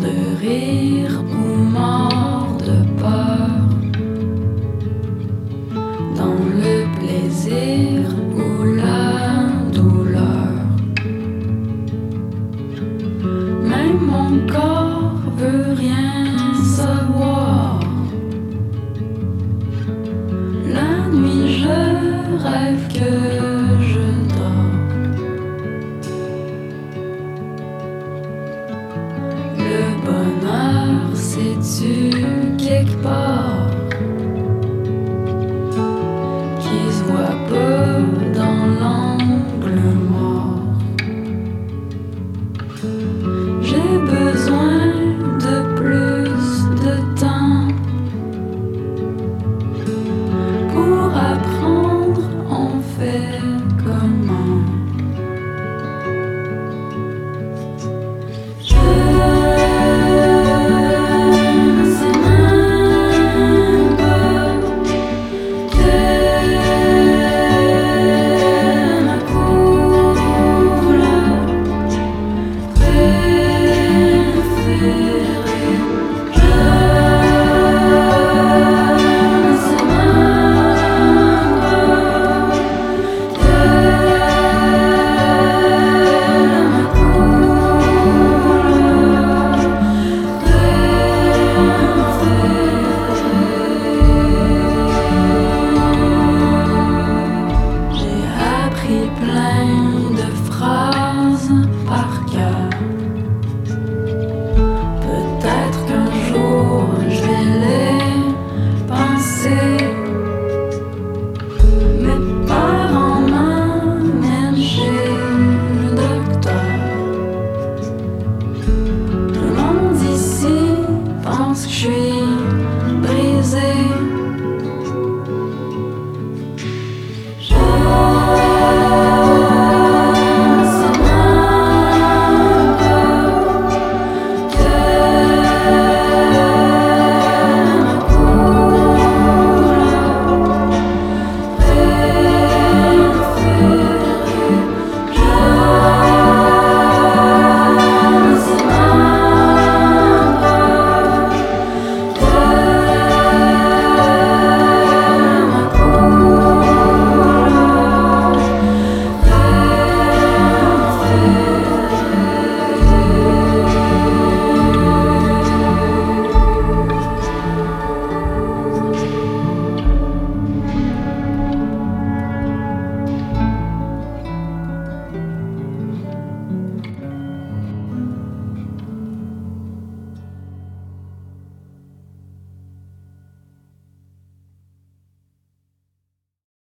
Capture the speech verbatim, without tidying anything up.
de rire ou mort de peur, dans le plaisir ou la douleur. Même mon corps veut rien savoir. La nuit je rêve que je dors. Le bonheur, c'est-tu quelque part qui se voit pas dans l'angle mort? J'ai besoin de plus de temps pour apprendre, on fait comment. Plein de phrases par cœur. Peut-être qu'un jour je vais les penser. Mes parents m'emmènent chez le docteur. Tout le monde ici pense que je suis